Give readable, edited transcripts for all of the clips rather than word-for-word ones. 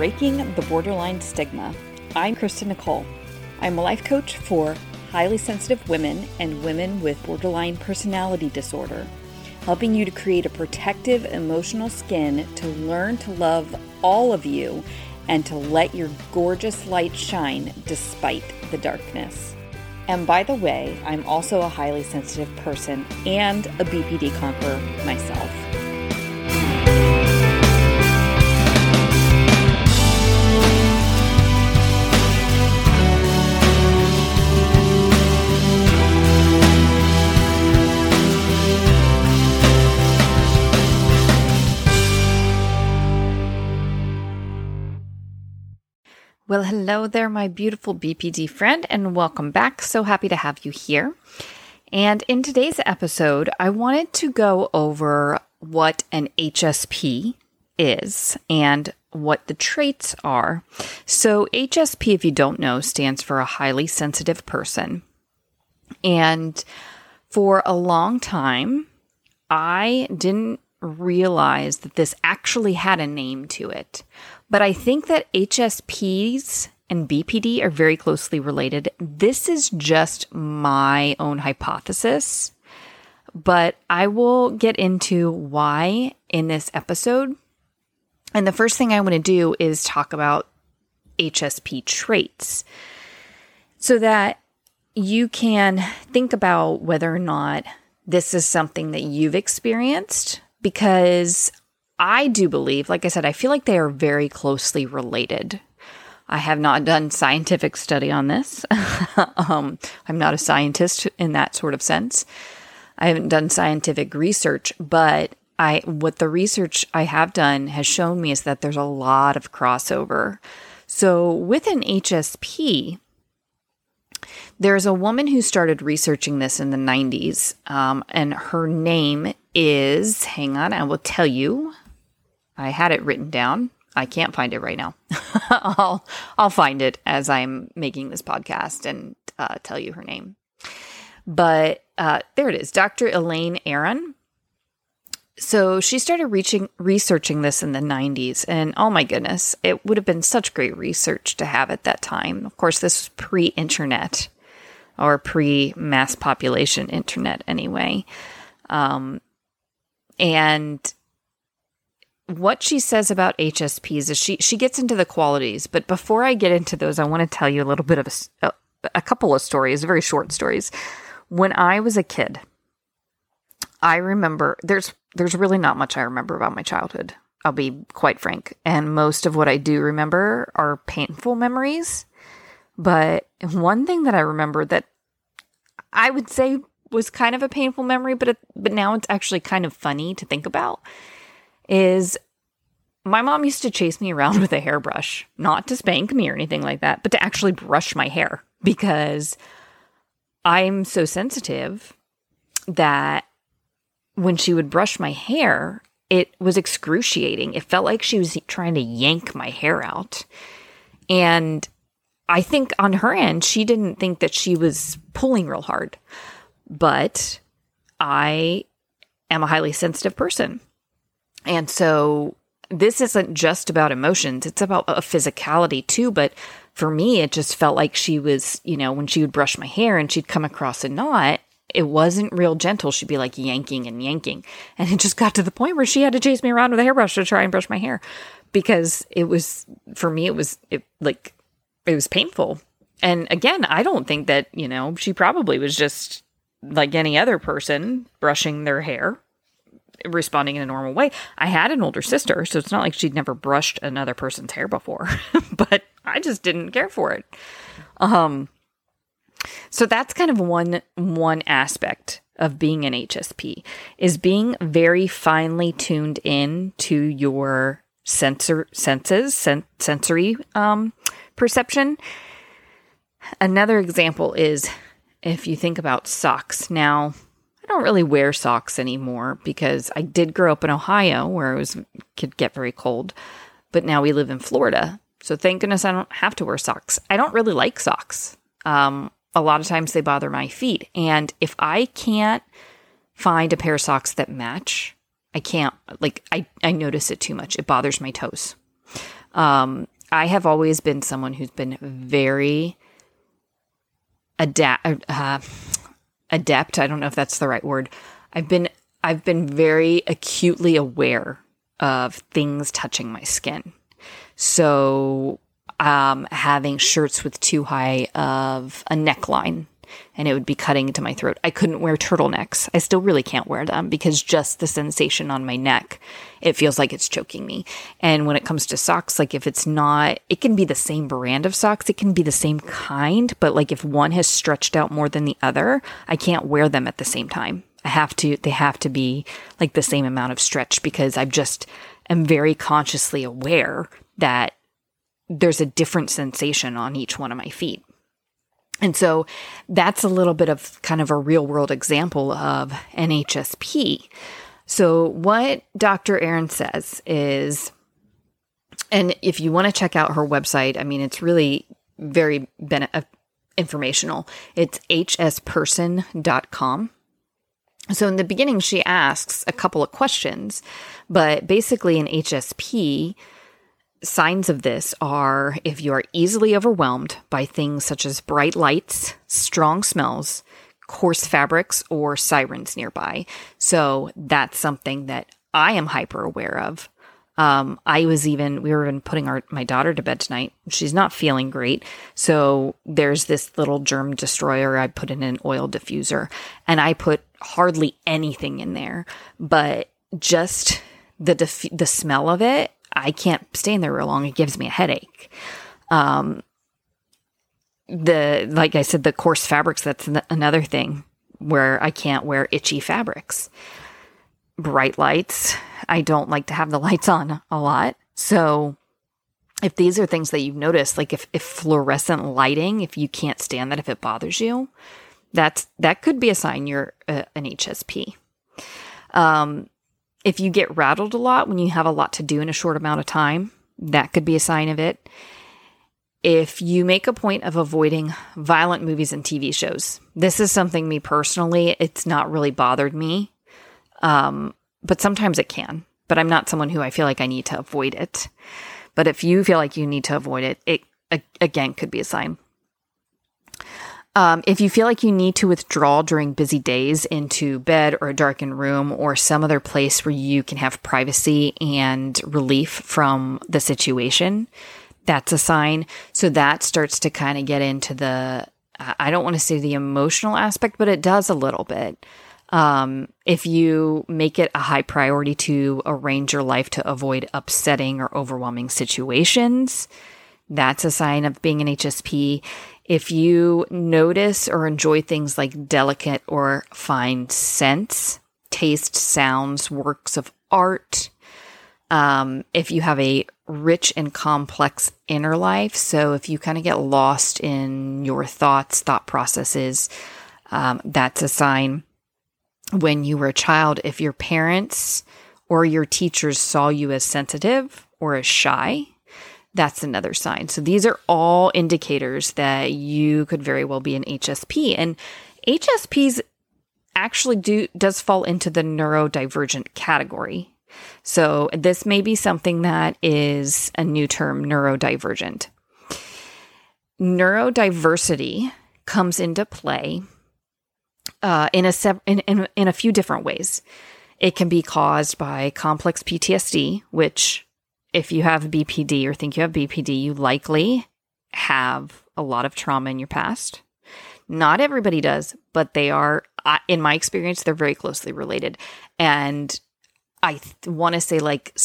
Breaking the Borderline Stigma. I'm Kristen Nicole. I'm a life coach for highly sensitive women and women with borderline personality disorder, helping you to create a protective emotional skin to learn to love all of you and to let your gorgeous light shine despite the darkness. And by the way, I'm also a highly sensitive person and a BPD conqueror myself. Well, hello there, my beautiful BPD friend, and welcome back. So happy to have you here. And in today's episode, I wanted to go over what an HSP is and what the traits are. So HSP, if you don't know, stands for a highly sensitive person. And for a long time, I didn't realize that this actually had a name to it. But I think that HSPs and BPD are very closely related. This is just my own hypothesis, but I will get into why in this episode. And the first thing I want to do is talk about HSP traits so that you can think about whether or not this is something that you've experienced, because I do believe, like I said, I feel like they are very closely related. I have not done scientific study on this. I'm not a scientist in that sort of sense. I haven't done scientific research, but what the research I have done has shown me is that there's a lot of crossover. So with an HSP, there's a woman who started researching this in the 90s, and her name is, hang on, I will tell you. I had it written down. I can't find it right now. I'll find it as I'm making this podcast and tell you her name. But there it is, Dr. Elaine Aron. So she started researching this in the 90s, and oh my goodness, it would have been such great research to have at that time. Of course, this was pre-internet, or pre-mass population internet anyway. And what she says about HSPs is she gets into the qualities, but before I get into those, I want to tell you a little bit of a couple of stories, very short stories. When I was a kid, I remember, there's really not much I remember about my childhood. I'll be quite frank. And most of what I do remember are painful memories. But one thing that I remember that I would say was kind of a painful memory, but now it's actually kind of funny to think about, is my mom used to chase me around with a hairbrush, not to spank me or anything like that, but to actually brush my hair, because I'm so sensitive that when she would brush my hair, it was excruciating. It felt like she was trying to yank my hair out. And I think on her end, she didn't think that she was pulling real hard. But I am a highly sensitive person. And so this isn't just about emotions. It's about a physicality too. But for me, it just felt like she was, when she would brush my hair and she'd come across a knot, it wasn't real gentle. She'd be like yanking and yanking. And it just got to the point where she had to chase me around with a hairbrush to try and brush my hair, because it was, for me, it was painful. And again, I don't think that, she probably was just like any other person brushing their hair, responding in a normal way. I had an older sister, so it's not like she'd never brushed another person's hair before, but I just didn't care for it. So that's kind of one aspect of being an HSP, is being very finely tuned in to your sensory perception. Another example is if you think about socks. Now, I don't really wear socks anymore because I did grow up in Ohio where it could get very cold, but now we live in Florida. So thank goodness I don't have to wear socks. I don't really like socks. A lot of times they bother my feet. And if I can't find a pair of socks that match, I can't, I notice it too much. It bothers my toes. I have always been someone who's been very adept. I don't know if that's the right word. I've been very acutely aware of things touching my skin. So, having shirts with too high of a neckline and it would be cutting into my throat. I couldn't wear turtlenecks. I still really can't wear them because just the sensation on my neck, it feels like it's choking me. And when it comes to socks, like if it's not, it can be the same brand of socks. It can be the same kind, but like if one has stretched out more than the other, I can't wear them at the same time. They have to be like the same amount of stretch because am very consciously aware that there's a different sensation on each one of my feet. And so that's a little bit of kind of a real world example of an HSP. So what Dr. Erin says is, and if you want to check out her website, I mean, it's really very informational. It's hsperson.com. So in the beginning, she asks a couple of questions, but basically in HSP, signs of this are if you are easily overwhelmed by things such as bright lights, strong smells, coarse fabrics, or sirens nearby. So that's something that I am hyper aware of. We were even putting my daughter to bed tonight. She's not feeling great. So there's this little germ destroyer. I put in an oil diffuser and I put hardly anything in there, but just the smell of it, I can't stay in there real long. It gives me a headache. Like I said, the coarse fabrics, that's another thing where I can't wear itchy fabrics. Bright lights, I don't like to have the lights on a lot. So if these are things that you've noticed, like if fluorescent lighting, if you can't stand that, if it bothers you, that could be a sign you're an HSP. If you get rattled a lot when you have a lot to do in a short amount of time, that could be a sign of it. If you make a point of avoiding violent movies and TV shows, this is something me personally, it's not really bothered me. But sometimes it can, but I'm not someone who I feel like I need to avoid it. But if you feel like you need to avoid it, it again could be a sign. If you feel like you need to withdraw during busy days into bed or a darkened room or some other place where you can have privacy and relief from the situation, that's a sign. So that starts to kind of get into I don't want to say the emotional aspect, but it does a little bit. If you make it a high priority to arrange your life to avoid upsetting or overwhelming situations, that's a sign of being an HSP. If you notice or enjoy things like delicate or fine scents, taste, sounds, works of art, if you have a rich and complex inner life, so if you kind of get lost in your thought processes, that's a sign. When you were a child, if your parents or your teachers saw you as sensitive or as shy, that's another sign. So these are all indicators that you could very well be an HSP. And HSPs actually does fall into the neurodivergent category. So this may be something that is a new term, neurodivergent. Neurodiversity comes into play in a few different ways. It can be caused by complex PTSD, which if you have BPD or think you have BPD, you likely have a lot of trauma in your past. Not everybody does, but they are, in my experience, they're very closely related. And I want to say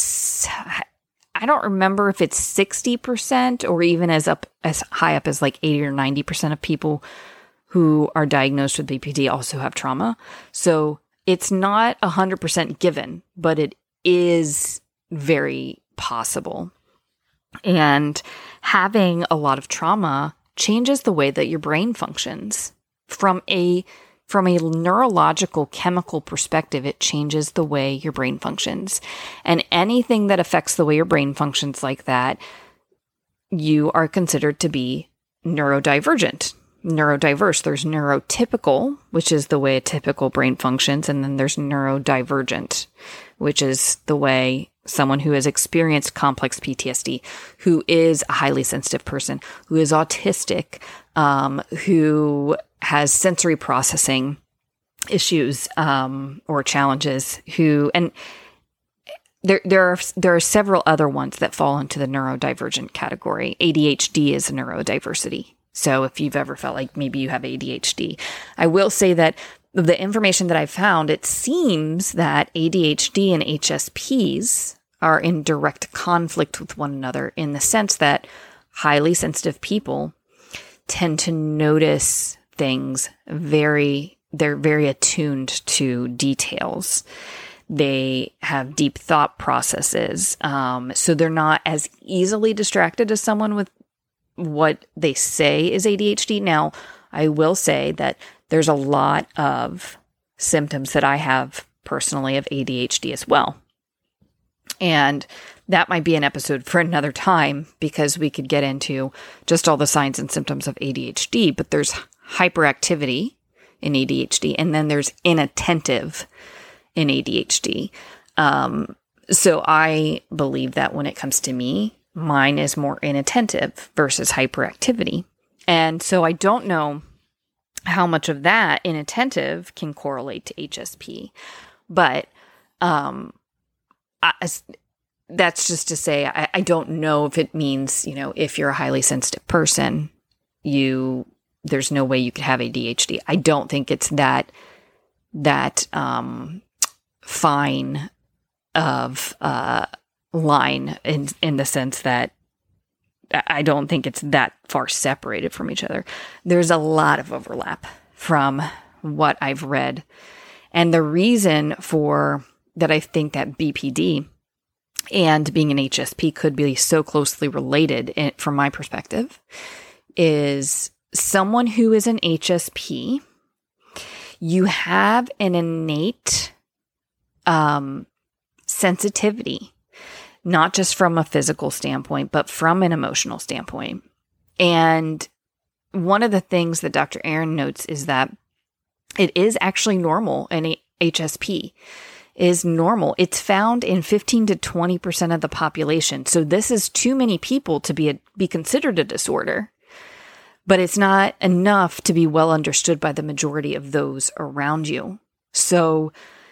I don't remember if it's 60% or even as high up as like 80 or 90% of people who are diagnosed with BPD also have trauma. So it's not 100% given, but it is very possible. And having a lot of trauma changes the way that your brain functions. From a neurological chemical perspective, it changes the way your brain functions. And anything that affects the way your brain functions like that, you are considered to be neurodivergent. Neurodiverse. There's neurotypical, which is the way a typical brain functions, and then there's neurodivergent, which is the way someone who has experienced complex PTSD, who is a highly sensitive person, who is autistic, who has sensory processing issues or challenges, and there are several other ones that fall into the neurodivergent category. ADHD is a neurodiversity. So if you've ever felt like maybe you have ADHD, I will say that the information that I found, it seems that ADHD and HSPs are in direct conflict with one another in the sense that highly sensitive people tend to notice things they're very attuned to details. They have deep thought processes. So they're not as easily distracted as someone with what they say is ADHD. Now, I will say that there's a lot of symptoms that I have personally of ADHD as well. And that might be an episode for another time because we could get into just all the signs and symptoms of ADHD, but there's hyperactivity in ADHD, and then there's inattentive in ADHD. So I believe that when it comes to me, mine is more inattentive versus hyperactivity. And so I don't know how much of that inattentive can correlate to HSP, but that's just to say, I don't know if it means, if you're a highly sensitive person, there's no way you could have ADHD. I don't think it's that fine of line in the sense that I don't think it's that far separated from each other. There's a lot of overlap from what I've read. And the reason for that, I think that BPD and being an HSP could be so closely related from my perspective is someone who is an HSP, you have an innate sensitivity, not just from a physical standpoint, but from an emotional standpoint. And one of the things that Dr. Aaron notes is that it is actually normal, and HSP is normal. It's found in 15 to 20% of the population. So this is too many people to be considered a disorder, but it's not enough to be well understood by the majority of those around you. So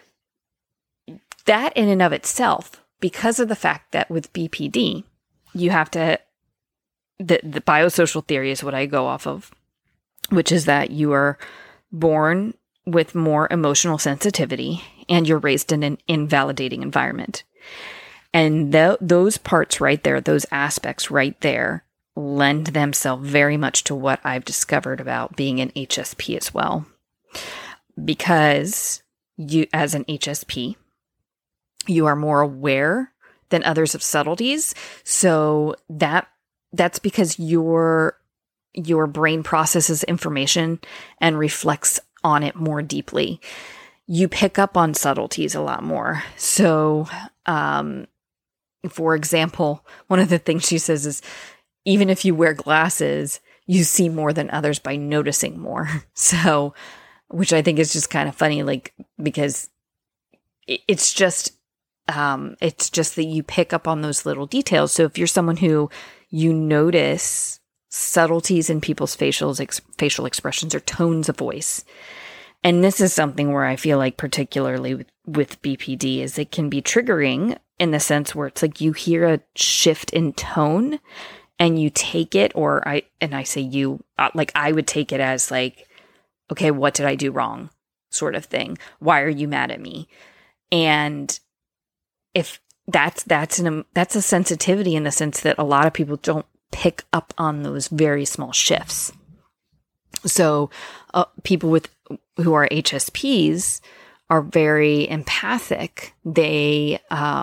that in and of itself, because of the fact that with BPD, you have to, the biosocial theory is what I go off of, which is that you are born with more emotional sensitivity and you're raised in an invalidating environment. And those parts right there, those aspects right there, lend themselves very much to what I've discovered about being an HSP as well. Because you, as an HSP, you are more aware than others of subtleties. So that's because your brain processes information and reflects on it more deeply. You pick up on subtleties a lot more. So, for example, one of the things she says is, even if you wear glasses, you see more than others by noticing more. So, which I think is just kind of funny, like, because it's just that you pick up on those little details. So if you're someone who you notice subtleties in people's facial expressions or tones of voice, and this is something where I feel like particularly with BPD is it can be triggering in the sense where it's like you hear a shift in tone and you take it, I would take it as like, okay, what did I do wrong? Sort of thing. Why are you mad at me? And if that's a sensitivity in the sense that a lot of people don't pick up on those very small shifts. So people who are HSPs are very empathic. They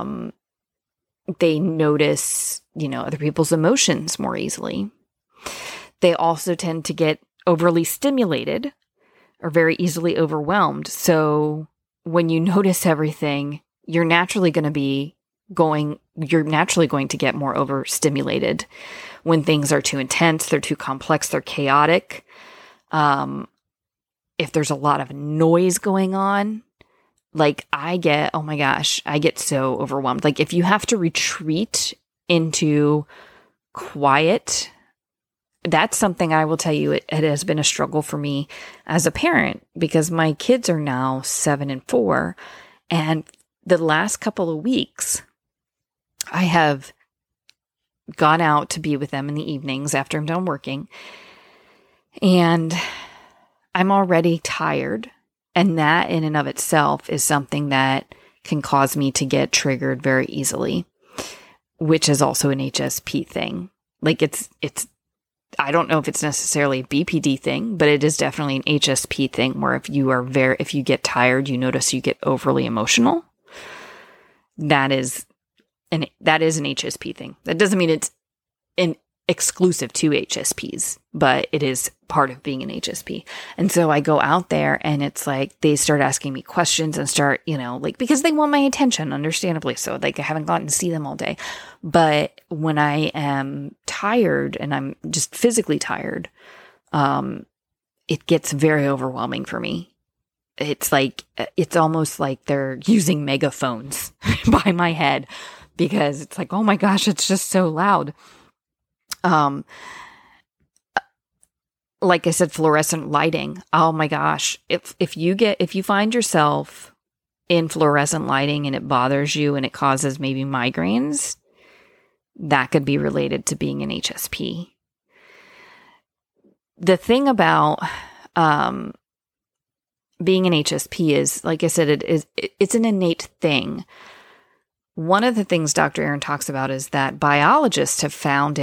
notice, other people's emotions more easily. They also tend to get overly stimulated or very easily overwhelmed. So when you notice everything, you're naturally going to get more overstimulated when things are too intense, they're too complex, they're chaotic. If there's a lot of noise going on, Like I get so overwhelmed. Like if you have to retreat into quiet, that's something I will tell you, it has been a struggle for me as a parent because my kids are now 7 and 4. And the last couple of weeks, I have gone out to be with them in the evenings after I'm done working. And I'm already tired. And that in and of itself is something that can cause me to get triggered very easily, which is also an HSP thing. Like it's I don't know if it's necessarily a BPD thing, but it is definitely an HSP thing where if you get tired, you notice you get overly emotional. That is an HSP thing. That doesn't mean it's exclusive to HSPs, but it is part of being an HSP. And so I go out there and it's like they start asking me questions and start, because they want my attention, understandably so. Like I haven't gotten to see them all day. But when I am tired and I'm just physically tired, it gets very overwhelming for me. It's almost like they're using megaphones by my head because it's like, oh my gosh, it's just so loud. Like I said, fluorescent lighting. Oh my gosh. If you find yourself in fluorescent lighting and it bothers you and it causes maybe migraines, that could be related to being an HSP. The thing about, being an HSP is, like I said, it's an innate thing. One of the things Dr. Aaron talks about is that biologists have found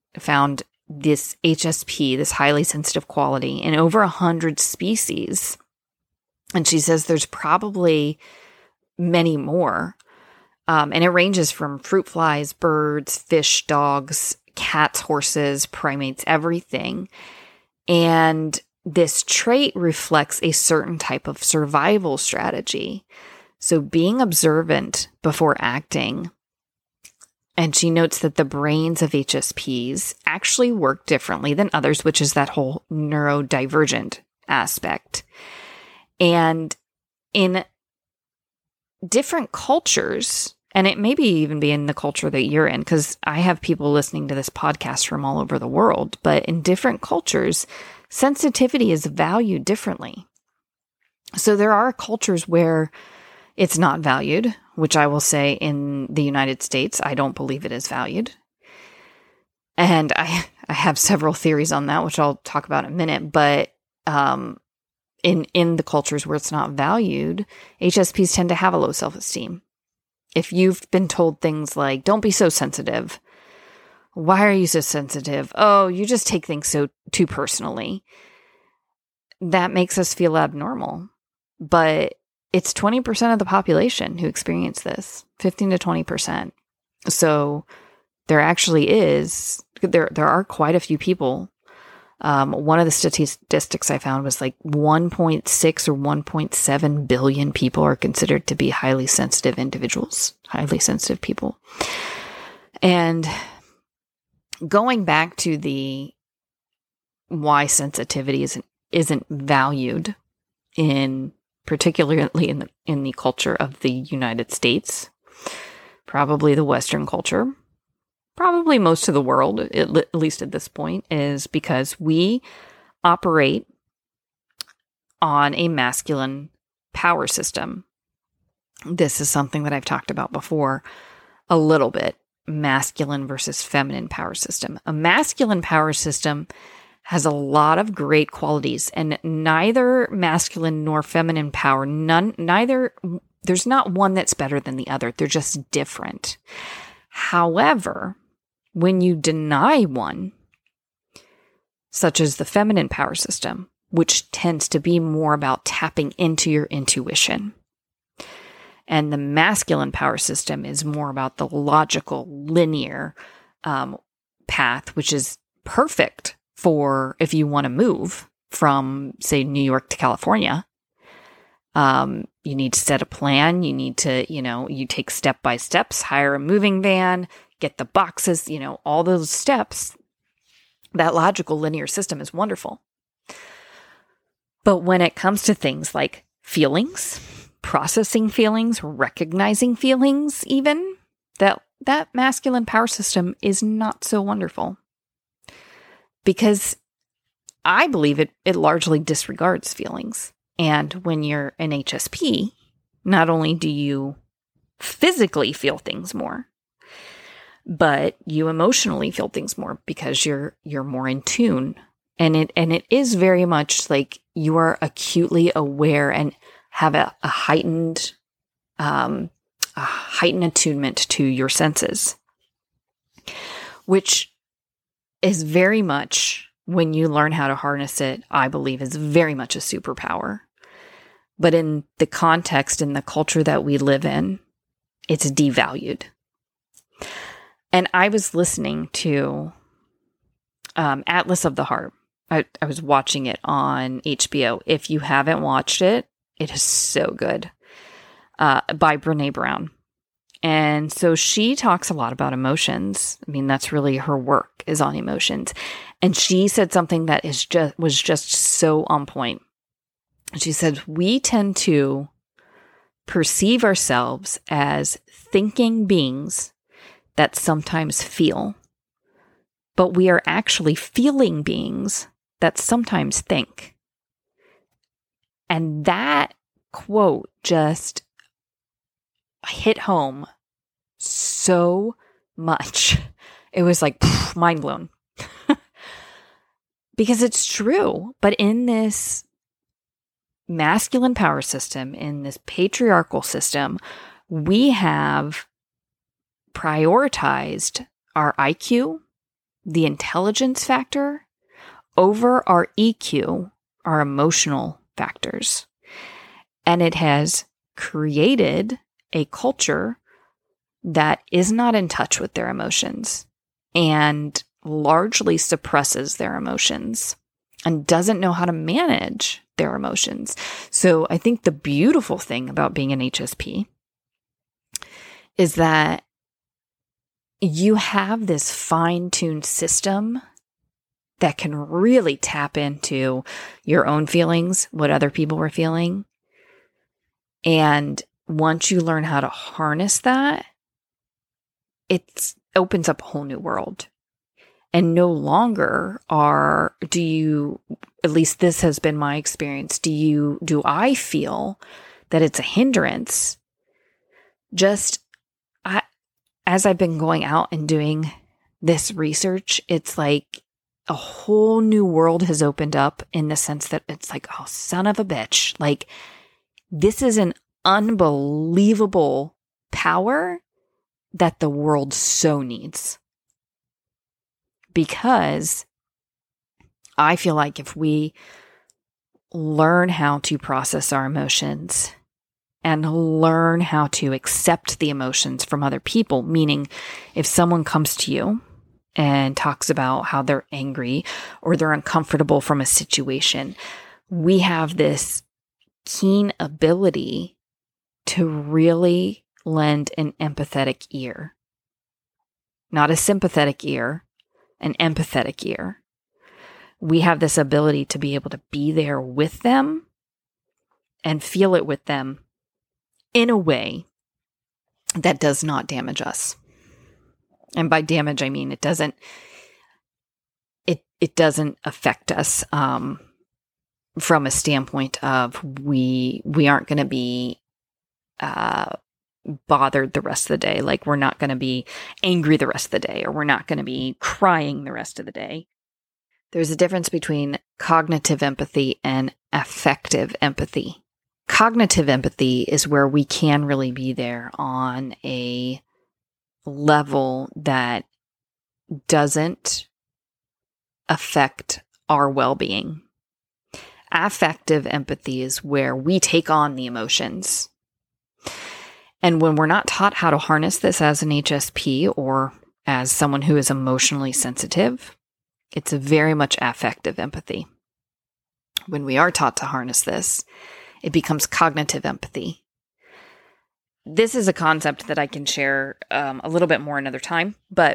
this HSP, this highly sensitive quality, in over 100 species. And she says there's probably many more. And it ranges from fruit flies, birds, fish, dogs, cats, horses, primates, everything. And this trait reflects a certain type of survival strategy. So being observant before acting. And she notes that the brains of HSPs actually work differently than others, which is that whole neurodivergent aspect. And in different cultures, and it maybe even be in the culture that you're in, because I have people listening to this podcast from all over the world, but in different cultures, sensitivity is valued differently. So there are cultures where it's not valued, which I will say in the United States, I don't believe it is valued. And I have several theories on that, which I'll talk about in a minute. But in the cultures where it's not valued, HSPs tend to have a low self-esteem. If you've been told things like, don't be so sensitive. Why are you so sensitive? Oh, you just take things too personally. That makes us feel abnormal. But it's 20% of the population who experience this, 15 to 20%. So there actually there are quite a few people. One of the statistics I found was like 1.6 or 1.7 billion people are considered to be highly sensitive individuals, highly sensitive people. And going back to the why sensitivity isn't valued particularly in the culture of the United States, probably the Western culture, probably most of the world, at least at this point, is because we operate on a masculine power system. This is something that I've talked about before a little bit, masculine versus feminine power system. A masculine power system has a lot of great qualities, and neither masculine nor feminine power, there's not one that's better than the other. They're just different. However, when you deny one, such as the feminine power system, which tends to be more about tapping into your intuition, and the masculine power system is more about the logical, linear path, which is perfect for if you want to move from, say, New York to California. You need to set a plan. You need to, you take step by steps, hire a moving van, get the boxes, all those steps. That logical linear system is wonderful. But when it comes to things like feelings, processing feelings, recognizing feelings even, that masculine power system is not so wonderful. Because I believe it largely disregards feelings. And when you're an HSP, not only do you physically feel things more, but you emotionally feel things more because you're more in tune. And it is very much like you are acutely aware and have a heightened attunement to your senses, which is very much, when you learn how to harness it, I believe is very much a superpower. But in the context, in the culture that we live in, it's devalued. And I was listening to Atlas of the Heart. I was watching it on HBO. If you haven't watched it, it is so good, by Brené Brown. And so she talks a lot about emotions. I mean, that's really her work, is on emotions. And she said something that was just so on point. She said, we tend to perceive ourselves as thinking beings that sometimes feel, but we are actually feeling beings that sometimes think. And quote just hit home so much. It was like mind blown. Because it's true. But in this masculine power system, in this patriarchal system, we have prioritized our IQ, the intelligence factor, over our EQ, our emotional factors. And it has created a culture that is not in touch with their emotions and largely suppresses their emotions and doesn't know how to manage their emotions. So I think the beautiful thing about being an HSP is that you have this fine-tuned system that can really tap into your own feelings, what other people were feeling. And once you learn how to harness that, it opens up a whole new world. And no longer do you, at least this has been my experience, do I feel that it's a hindrance? As I've been going out and doing this research, it's like a whole new world has opened up, in the sense that it's like, oh, son of a bitch. Like, this is an unbelievable power that the world so needs. Because I feel like if we learn how to process our emotions and learn how to accept the emotions from other people, meaning if someone comes to you and talks about how they're angry or they're uncomfortable from a situation, we have this keen ability to really lend an empathetic ear. Not a sympathetic ear, an empathetic ear. We have this ability to be able to be there with them and feel it with them in a way that does not damage us. And by damage, I mean it doesn't affect us from a standpoint of we aren't going to be bothered the rest of the day. Like, we're not going to be angry the rest of the day, or we're not going to be crying the rest of the day. There's a difference between cognitive empathy and affective empathy. Cognitive empathy is where we can really be there on a level that doesn't affect our well-being. Affective empathy is where we take on the emotions. And when we're not taught how to harness this as an HSP or as someone who is emotionally sensitive, it's a very much affective empathy. When we are taught to harness this, it becomes cognitive empathy. This is a concept that I can share a little bit more another time, but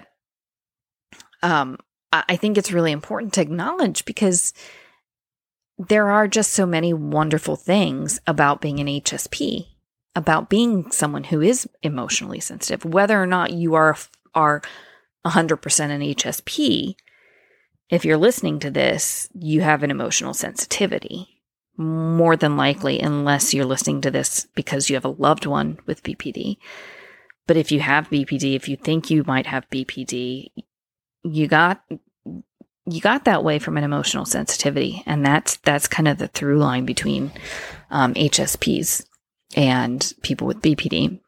I think it's really important to acknowledge, because there are just so many wonderful things about being an HSP. about being someone who is emotionally sensitive. Whether or not you are 100% an HSP, if you're listening to this, you have an emotional sensitivity. More than likely, unless you're listening to this because you have a loved one with BPD. But if you have BPD, if you think you might have BPD, you got that way from an emotional sensitivity. And that's kind of the through line between HSPs and people with BPD.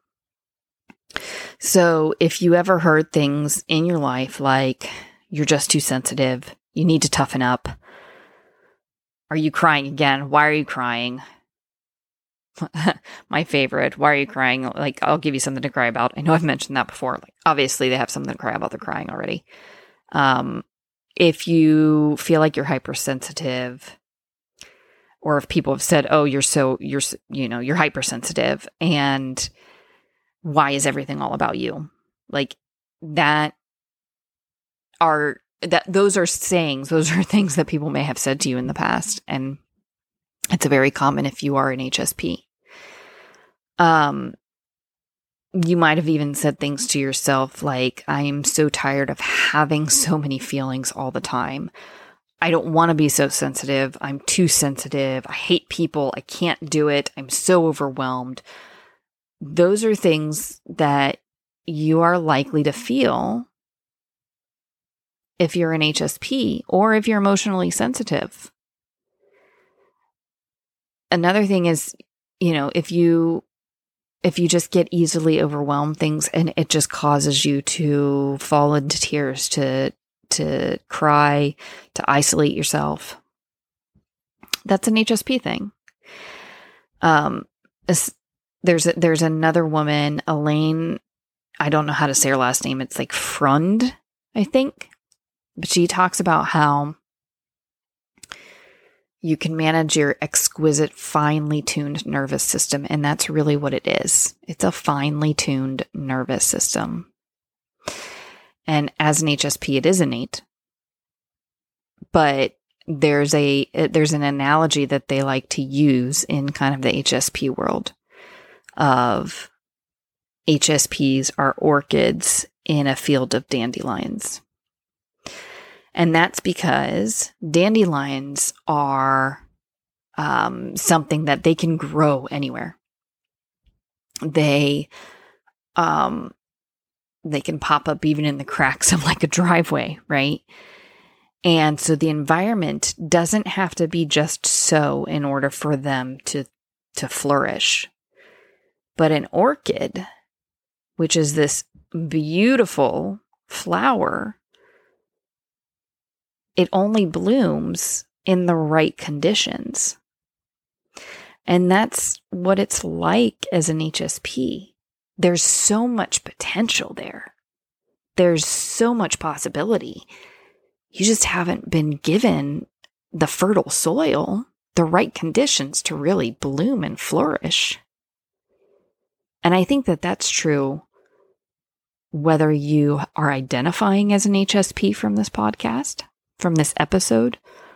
So if you ever heard things in your life like, you're just too sensitive, you need to toughen up, are you crying again? Why are you crying? My favorite, why are you crying? Like, I'll give you something to cry about. I know I've mentioned that before. Like, obviously they have something to cry about. They're crying already. If you feel like you're hypersensitive, or if people have said, oh, you're hypersensitive, and why is everything all about you? Like, those are sayings, those are things that people may have said to you in the past. And it's very common if you are an HSP. You might have even said things to yourself like, I am so tired of having so many feelings all the time. I don't want to be so sensitive. I'm too sensitive. I hate people. I can't do it. I'm so overwhelmed. Those are things that you are likely to feel if you're an HSP or if you're emotionally sensitive. Another thing is, if you just get easily overwhelmed things and it just causes you to fall into tears, to cry, to isolate yourself, that's an HSP thing. There's another woman, Elaine, I don't know how to say her last name. It's like Frund, I think. But she talks about how you can manage your exquisite, finely tuned nervous system. And that's really what it is. It's a finely tuned nervous system. And as an HSP, it is innate. But there's an analogy that they like to use in kind of the HSP world of HSPs are orchids in a field of dandelions. And that's because dandelions are something that they can grow anywhere. They can pop up even in the cracks of like a driveway, right? And so the environment doesn't have to be just so in order for them to flourish. But an orchid, which is this beautiful flower, it only blooms in the right conditions. And that's what it's like as an HSP. There's so much potential there. There's so much possibility. You just haven't been given the fertile soil, the right conditions to really bloom and flourish. And I think that that's true whether you are identifying as an HSP from this podcast, from this episode,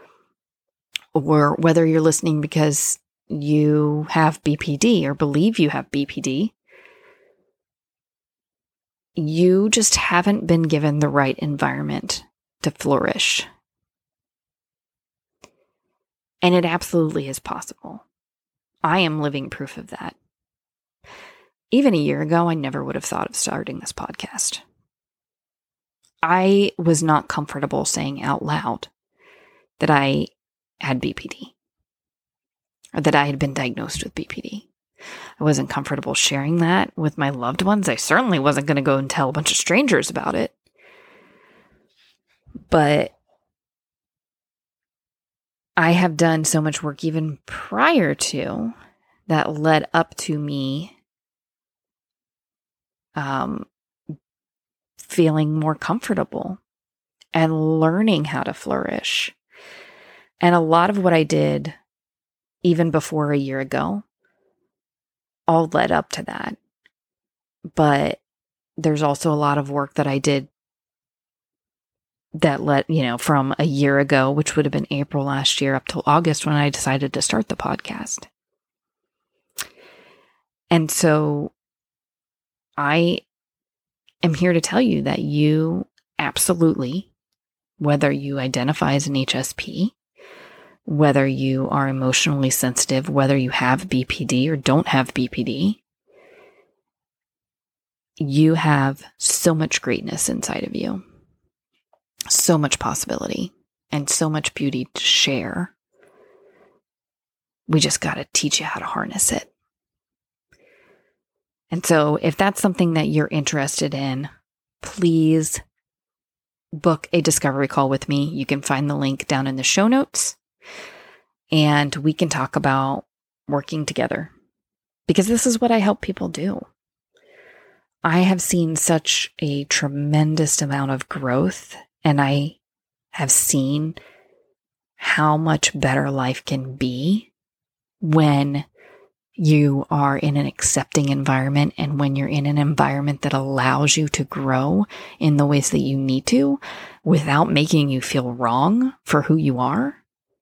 or whether you're listening because you have BPD or believe you have BPD. You just haven't been given the right environment to flourish. And it absolutely is possible. I am living proof of that. Even a year ago, I never would have thought of starting this podcast. I was not comfortable saying out loud that I had BPD or that I had been diagnosed with BPD. I wasn't comfortable sharing that with my loved ones. I certainly wasn't going to go and tell a bunch of strangers about it. But I have done so much work even prior to that led up to me feeling more comfortable and learning how to flourish. And a lot of what I did even before a year ago all led up to that. But there's also a lot of work that I did that led, from a year ago, which would have been April last year up till August when I decided to start the podcast. And so I am here to tell you that you absolutely, whether you identify as an HSP, whether you are emotionally sensitive, whether you have BPD or don't have BPD, you have so much greatness inside of you, so much possibility, and so much beauty to share. We just got to teach you how to harness it. And so if that's something that you're interested in, please book a discovery call with me. You can find the link down in the show notes, and we can talk about working together, because this is what I help people do. I have seen such a tremendous amount of growth, and I have seen how much better life can be when you are in an accepting environment, and when you're in an environment that allows you to grow in the ways that you need to without making you feel wrong for who you are.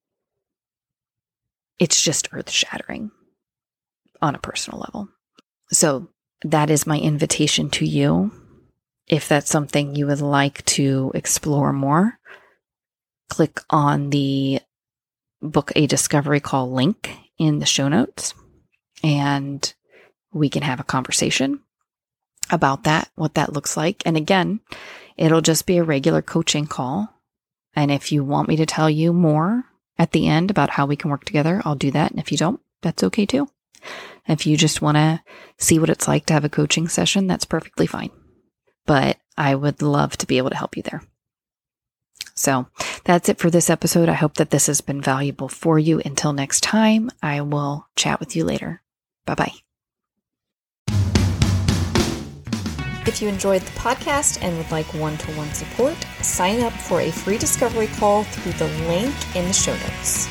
It's just earth-shattering on a personal level. So that is my invitation to you. If that's something you would like to explore more, click on the Book a Discovery Call link in the show notes, and we can have a conversation about that, what that looks like. And again, it'll just be a regular coaching call. And if you want me to tell you more at the end about how we can work together, I'll do that. And if you don't, that's okay too. If you just want to see what it's like to have a coaching session, that's perfectly fine. But I would love to be able to help you there. So that's it for this episode. I hope that this has been valuable for you. Until next time, I will chat with you later. Bye-bye. If you enjoyed the podcast and would like one-to-one support, sign up for a free discovery call through the link in the show notes.